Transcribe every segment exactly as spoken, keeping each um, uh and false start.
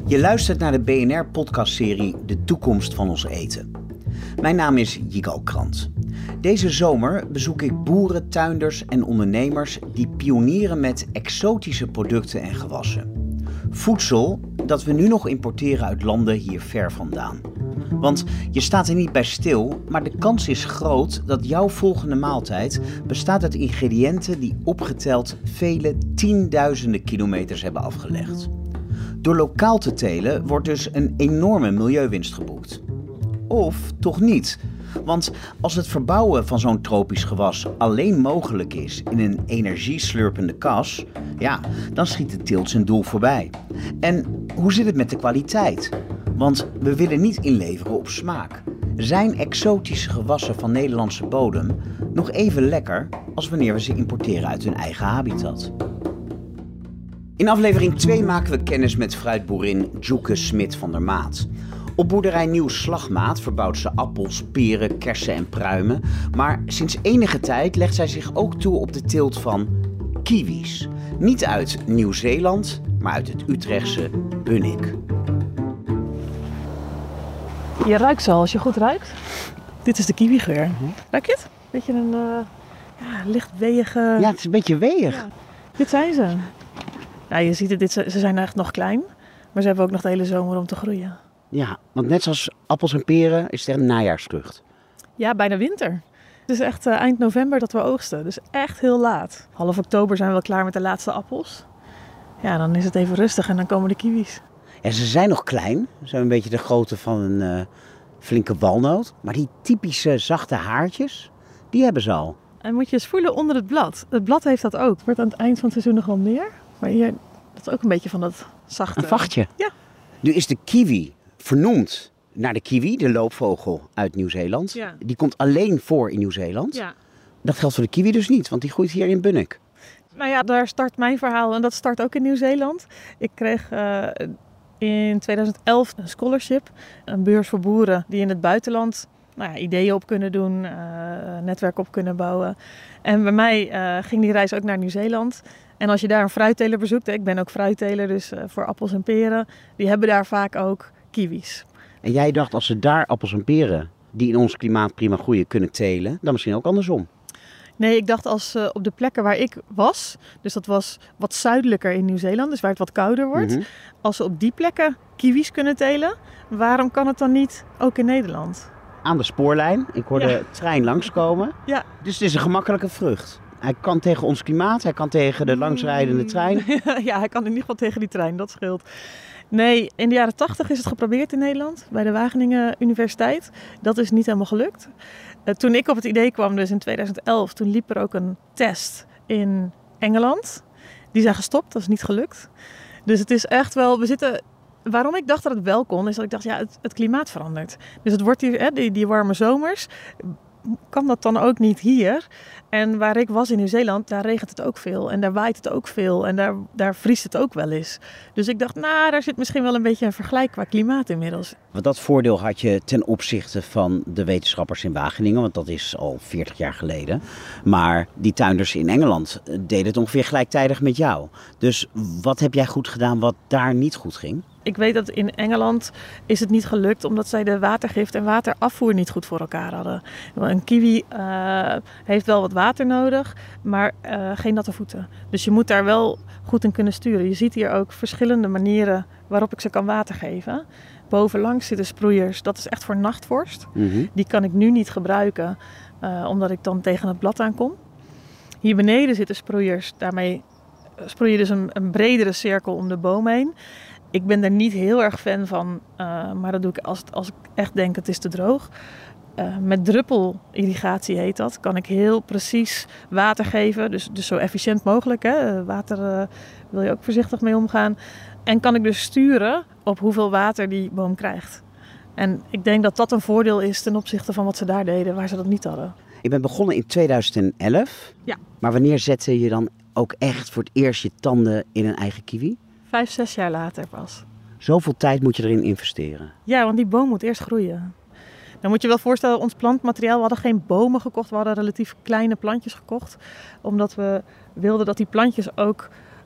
Je luistert naar de B N R-podcastserie De Toekomst van ons eten. Mijn naam is Yigal Krant. Deze zomer bezoek ik boeren, tuinders en ondernemers die pionieren met exotische producten en gewassen. Voedsel dat we nu nog importeren uit landen hier ver vandaan. Want je staat er niet bij stil, maar de kans is groot dat jouw volgende maaltijd bestaat uit ingrediënten die opgeteld vele tienduizenden kilometers hebben afgelegd. Door lokaal te telen wordt dus een enorme milieuwinst geboekt. Of toch niet? Want als het verbouwen van zo'n tropisch gewas alleen mogelijk is in een energieslurpende kas, ja, dan schiet de teelt zijn doel voorbij. En hoe zit het met de kwaliteit? Want we willen niet inleveren op smaak. Zijn exotische gewassen van Nederlandse bodem nog even lekker als wanneer we ze importeren uit hun eigen habitat? In aflevering twee maken we kennis met fruitboerin Djoeke Smit van der Maat. Op boerderij Nieuw Slagmaat verbouwt ze appels, peren, kersen en pruimen. Maar sinds enige tijd legt zij zich ook toe op de teelt van kiwis. Niet uit Nieuw-Zeeland, maar uit het Utrechtse Bunnik. Je ruikt ze al, als je goed ruikt. Dit is de kiwigeur. Mm-hmm. Ruik je het? Beetje een uh, ja, licht weeige... Ja, het is een beetje weeg. Ja. Dit zijn ze. Nou, je ziet het, dit, ze zijn echt nog klein. Maar ze hebben ook nog de hele zomer om te groeien. Ja, want net zoals appels en peren is het een najaarsvrucht. Ja, bijna winter. Het is echt uh, eind november dat we oogsten. Dus echt heel laat. Half oktober zijn we wel klaar met de laatste appels. Ja, dan is het even rustig en dan komen de kiwis. Ja, ze zijn nog klein. Ze zijn een beetje de grootte van een uh, flinke walnoot. Maar die typische zachte haartjes, die hebben ze al. En moet je eens voelen onder het blad. Het blad heeft dat ook. Het wordt aan het eind van het seizoen nog wel meer. Maar hier, dat is ook een beetje van dat zachte... Een vachtje. Ja. Nu is de kiwi vernoemd naar de kiwi, de loopvogel uit Nieuw-Zeeland. Ja. Die komt alleen voor in Nieuw-Zeeland. Ja. Dat geldt voor de kiwi dus niet, want die groeit hier in Bunnik. Nou ja, daar start mijn verhaal en dat start ook in Nieuw-Zeeland. Ik kreeg uh, in tweeduizend elf een scholarship, een beurs voor boeren die in het buitenland nou ja, ideeën op kunnen doen, uh, netwerk op kunnen bouwen. En bij mij uh, ging die reis ook naar Nieuw-Zeeland. En als je daar een fruitteler bezoekt, ik ben ook fruitteler, dus uh, voor appels en peren, die hebben daar vaak ook kiwis. En jij dacht, als ze daar appels en peren, die in ons klimaat prima groeien, kunnen telen, dan misschien ook andersom? Nee, ik dacht als uh, op de plekken waar ik was, dus dat was wat zuidelijker in Nieuw-Zeeland, dus waar het wat kouder wordt. Mm-hmm. Als ze op die plekken kiwis kunnen telen, waarom kan het dan niet ook in Nederland? Aan de spoorlijn, ik hoorde ja. de trein langskomen, ja. Dus het is een gemakkelijke vrucht. Hij kan tegen ons klimaat, hij kan tegen de langsrijdende trein. Ja, hij kan in ieder geval tegen die trein, dat scheelt. Nee, in de jaren tachtig is het geprobeerd in Nederland, bij de Wageningen Universiteit. Dat is niet helemaal gelukt. Uh, toen ik op het idee kwam, dus in tweeduizend elf, toen liep er ook een test in Engeland. Die zijn gestopt, dat is niet gelukt. Dus het is echt wel, we zitten... Waarom ik dacht dat het wel kon, is dat ik dacht, ja, het, het klimaat verandert. Dus het wordt hier, hè, die, die warme zomers, kan dat dan ook niet hier? En waar ik was in Nieuw-Zeeland, daar regent het ook veel. En daar waait het ook veel. En daar, daar vriest het ook wel eens. Dus ik dacht, nou, daar zit misschien wel een beetje een vergelijk qua klimaat inmiddels. Want dat voordeel had je ten opzichte van de wetenschappers in Wageningen, want dat is al veertig jaar geleden. Maar die tuinders in Engeland deden het ongeveer gelijktijdig met jou. Dus wat heb jij goed gedaan wat daar niet goed ging? Ik weet dat in Engeland is het niet gelukt omdat zij de watergift en waterafvoer niet goed voor elkaar hadden. Een kiwi uh, heeft wel wat water nodig, maar uh, geen natte voeten. Dus je moet daar wel goed in kunnen sturen. Je ziet hier ook verschillende manieren waarop ik ze kan water geven. Bovenlangs zitten sproeiers, dat is echt voor nachtvorst. Mm-hmm. Die kan ik nu niet gebruiken, uh, omdat ik dan tegen het blad aankom. Hier beneden zitten sproeiers, daarmee sproei je dus een, een bredere cirkel om de boom heen. Ik ben er niet heel erg fan van, uh, maar dat doe ik als, als ik echt denk het is te droog. Uh, met druppelirrigatie heet dat. Kan ik heel precies water geven, dus, dus zo efficiënt mogelijk. Hè. Water uh, wil je ook voorzichtig mee omgaan. En kan ik dus sturen op hoeveel water die boom krijgt. En ik denk dat dat een voordeel is ten opzichte van wat ze daar deden, waar ze dat niet hadden. Je bent begonnen in tweeduizend elf. Ja. Maar wanneer zette je dan ook echt voor het eerst je tanden in een eigen kiwi? Vijf, zes jaar later pas. Zoveel tijd moet je erin investeren? Ja, want die boom moet eerst groeien. Dan moet je wel voorstellen, ons plantmateriaal, we hadden geen bomen gekocht. We hadden relatief kleine plantjes gekocht. Omdat we wilden dat die plantjes ook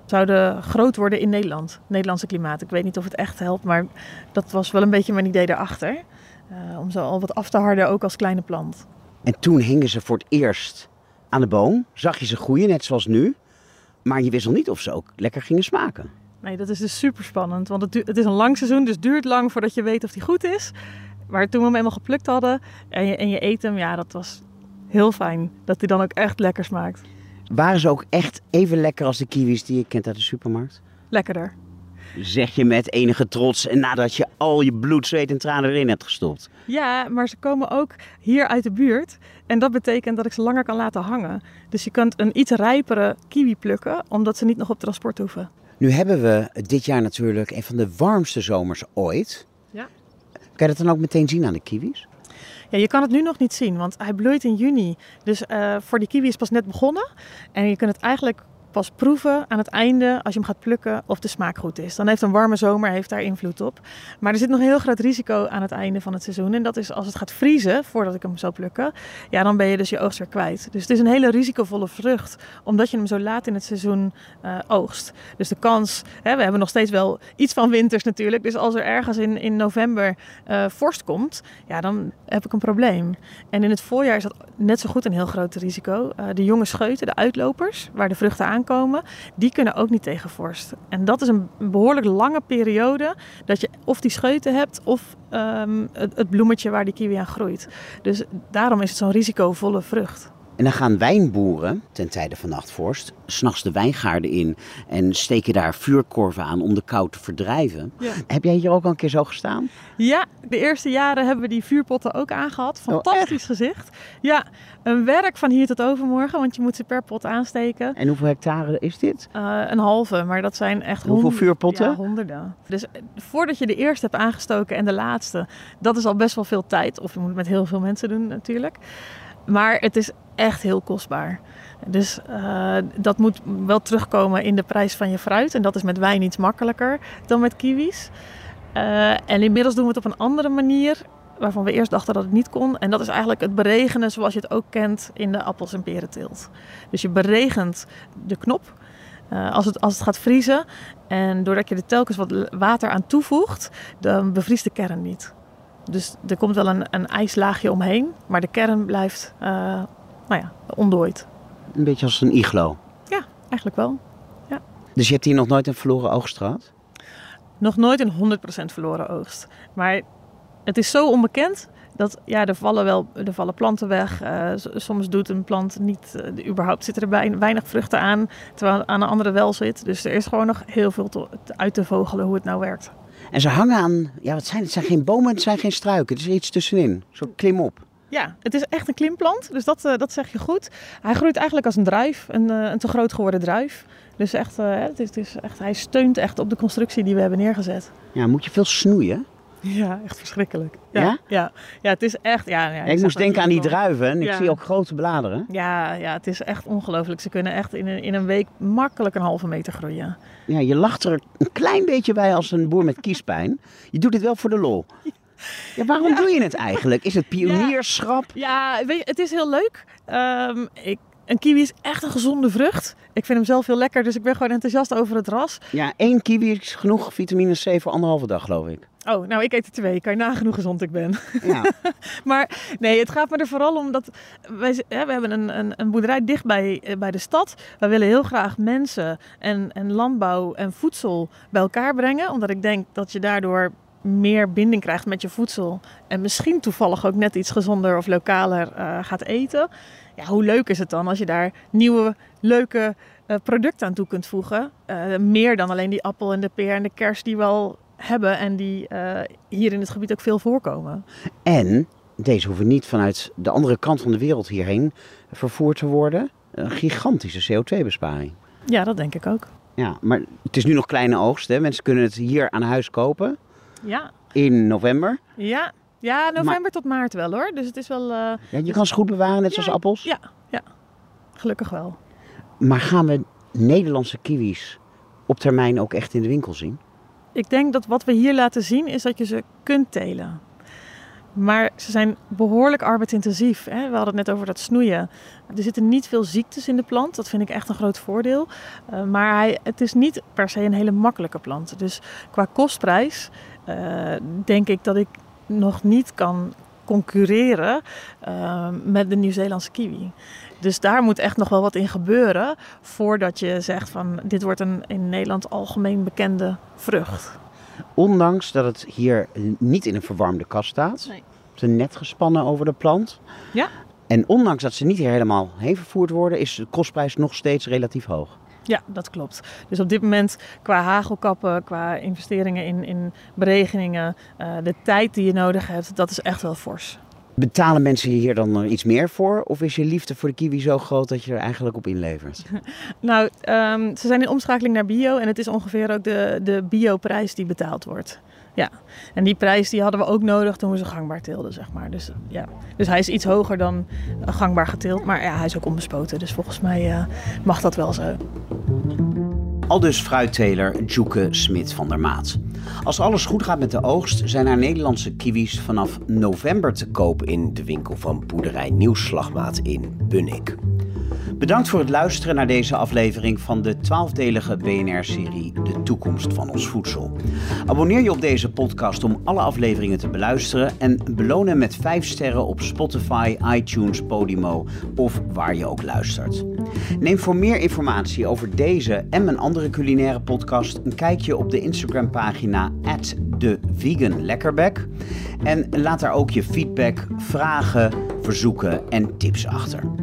zouden groot worden in Nederland. Nederlandse klimaat. Ik weet niet of het echt helpt, maar dat was wel een beetje mijn idee daarachter. Uh, om zo al wat af te harden, ook als kleine plant. En toen hingen ze voor het eerst aan de boom. Zag je ze groeien, net zoals nu. Maar je wist nog niet of ze ook lekker gingen smaken. Nee, dat is dus super spannend. Want het, du- het is een lang seizoen, dus het duurt lang voordat je weet of die goed is. Maar toen we hem eenmaal geplukt hadden en je, en je eet hem, ja, dat was heel fijn. Dat hij dan ook echt lekker smaakt. Waren ze ook echt even lekker als de kiwis die je kent uit de supermarkt? Lekkerder. Zeg je met enige trots en nadat je al je bloed, zweet en tranen erin hebt gestopt. Ja, maar ze komen ook hier uit de buurt. En dat betekent dat ik ze langer kan laten hangen. Dus je kunt een iets rijpere kiwi plukken, omdat ze niet nog op transport hoeven. Nu hebben we dit jaar natuurlijk een van de warmste zomers ooit. Ja. Kan je dat dan ook meteen zien aan de kiwis? Ja, je kan het nu nog niet zien, want hij bloeit in juni. Dus uh, voor die kiwi is pas net begonnen. En je kunt het eigenlijk pas proeven aan het einde, als je hem gaat plukken, of de smaak goed is. Dan heeft een warme zomer heeft daar invloed op. Maar er zit nog een heel groot risico aan het einde van het seizoen. En dat is als het gaat vriezen, voordat ik hem zou plukken, ja, dan ben je dus je oogst weer kwijt. Dus het is een hele risicovolle vrucht, omdat je hem zo laat in het seizoen uh, oogst. Dus de kans, hè, we hebben nog steeds wel iets van winters natuurlijk. Dus als er ergens in, in november uh, vorst komt, ja, dan heb ik een probleem. En in het voorjaar is dat net zo goed een heel groot risico. Uh, de jonge scheuten, de uitlopers, waar de vruchten aan komen, die kunnen ook niet tegen vorst. En dat is een behoorlijk lange periode dat je of die scheuten hebt of um, het, het bloemetje waar die kiwi aan groeit. Dus daarom is het zo'n risicovolle vrucht. En dan gaan wijnboeren ten tijde van nachtvorst 's nachts de wijngaarden in en steken daar vuurkorven aan om de kou te verdrijven. Ja. Heb jij hier ook al een keer zo gestaan? Ja, de eerste jaren hebben we die vuurpotten ook aangehad. Fantastisch oh, gezicht. Ja, een werk van hier tot overmorgen, want je moet ze per pot aansteken. En hoeveel hectare is dit? Uh, een halve, maar dat zijn echt hoeveel honderd, vuurpotten? Ja, honderden. Dus voordat je de eerste hebt aangestoken en de laatste, dat is al best wel veel tijd. Of je moet het met heel veel mensen doen natuurlijk. Maar het is echt heel kostbaar. Dus uh, dat moet wel terugkomen in de prijs van je fruit. En dat is met wijn iets makkelijker dan met kiwis. Uh, en inmiddels doen we het op een andere manier, waarvan we eerst dachten dat het niet kon. En dat is eigenlijk het beregenen zoals je het ook kent in de appels- en perenteelt. Dus je beregent de knop uh, als, het, als het gaat vriezen. En doordat je er telkens wat water aan toevoegt, dan bevriest de kern niet. Dus er komt wel een, een ijslaagje omheen, maar de kern blijft uh, nou ja, ontdooid. Een beetje als een iglo. Ja, eigenlijk wel. Ja. Dus je hebt hier nog nooit een verloren oogst gehad? Nog nooit een honderd procent verloren oogst. Maar het is zo onbekend dat ja, er vallen wel er vallen planten weg. Uh, soms doet een plant niet, uh, überhaupt zitten er weinig vruchten aan, terwijl aan een andere wel zit. Dus er is gewoon nog heel veel te, uit te vogelen hoe het nou werkt. En ze hangen aan, ja, wat zijn het? zijn geen bomen, het zijn geen struiken. Het is iets tussenin. Zo klim op. Ja, het is echt een klimplant, dus dat, uh, dat zeg je goed. Hij groeit eigenlijk als een druif, een, uh, een te groot geworden druif. Dus echt, uh, het is, het is echt, hij steunt echt op de constructie die we hebben neergezet. Ja, moet je veel snoeien? Ja, echt verschrikkelijk. Ja? Ja, ja, ja het is echt... Ja, ja, ja, ik, ik moest denken aan die druiven en ja. Ik zie ook grote bladeren. Ja, ja, het is echt ongelooflijk. Ze kunnen echt in een, in een week makkelijk een halve meter groeien. Ja, je lacht er een klein beetje bij als een boer met kiespijn. Je doet het wel voor de lol. Ja, waarom ja. doe je het eigenlijk? Is het pionierschap? Ja, ja weet je, het is heel leuk. Um, ik, een kiwi is echt een gezonde vrucht. Ik vind hem zelf heel lekker, dus ik ben gewoon enthousiast over het ras. Ja, één kiwi is genoeg vitamine C voor anderhalve dag, geloof ik. Oh, nou ik eet er twee. Kan je nagenoeg hoe gezond ik ben. Ja. Maar nee, het gaat me er vooral om dat... Wij, ja, we hebben een, een, een boerderij dicht bij, bij de stad. Wij willen heel graag mensen en, en landbouw en voedsel bij elkaar brengen. Omdat ik denk dat je daardoor meer binding krijgt met je voedsel. En misschien toevallig ook net iets gezonder of lokaler uh, gaat eten. Ja, hoe leuk is het dan als je daar nieuwe, leuke uh, producten aan toe kunt voegen. Uh, meer dan alleen die appel en de peer en de kers die we al hebben en die uh, hier in het gebied ook veel voorkomen. En deze hoeven niet vanuit de andere kant van de wereld hierheen vervoerd te worden. Een gigantische C O twee besparing. Ja, dat denk ik ook. Ja, maar het is nu nog kleine oogst, hè? Mensen kunnen het hier aan huis kopen. Ja. In november. Ja, ja november maar, tot maart wel hoor. Dus het is wel... Uh, ja, je kan ze goed bewaren, net ja, zoals appels? Ja, ja, gelukkig wel. Maar gaan we Nederlandse kiwis op termijn ook echt in de winkel zien? Ik denk dat wat we hier laten zien is dat je ze kunt telen. Maar ze zijn behoorlijk arbeidsintensief. Hè? We hadden het net over dat snoeien. Er zitten niet veel ziektes in de plant. Dat vind ik echt een groot voordeel. Uh, maar hij, het is niet per se een hele makkelijke plant. Dus qua kostprijs uh, denk ik dat ik nog niet kan concurreren uh, met de Nieuw-Zeelandse kiwi. Dus daar moet echt nog wel wat in gebeuren voordat je zegt van dit wordt een in Nederland algemeen bekende vrucht. Ondanks dat het hier niet in een verwarmde kast staat. Nee. Ze net gespannen over de plant. Ja. En ondanks dat ze niet hier helemaal heen vervoerd worden, is de kostprijs nog steeds relatief hoog. Ja, dat klopt. Dus op dit moment qua hagelkappen, qua investeringen in, in beregeningen, uh, de tijd die je nodig hebt, dat is echt wel fors. Betalen mensen hier dan iets meer voor? Of is je liefde voor de kiwi zo groot dat je er eigenlijk op inlevert? Nou, um, ze zijn in omschakeling naar bio en het is ongeveer ook de, de bioprijs die betaald wordt. Ja, en die prijs die hadden we ook nodig toen we ze gangbaar teelden, zeg maar. Dus, ja. dus hij is iets hoger dan gangbaar geteeld, maar ja, hij is ook onbespoten. Dus volgens mij uh, mag dat wel zo. Aldus fruitteler Djoeke Smit van der Maat. Als alles goed gaat met de oogst, zijn er Nederlandse kiwis vanaf november te koop in de winkel van boerderij Nieuwslagmaat in Bunnik. Bedankt voor het luisteren naar deze aflevering van de twaalfdelige B N R-serie De Toekomst van ons Voedsel. Abonneer je op deze podcast om alle afleveringen te beluisteren en beloon hem met vijf sterren op Spotify, iTunes, Podimo of waar je ook luistert. Neem voor meer informatie over deze en mijn andere culinaire podcast een kijkje op de Instagram-pagina at de vegan lekkerbek. En laat daar ook je feedback, vragen, verzoeken en tips achter.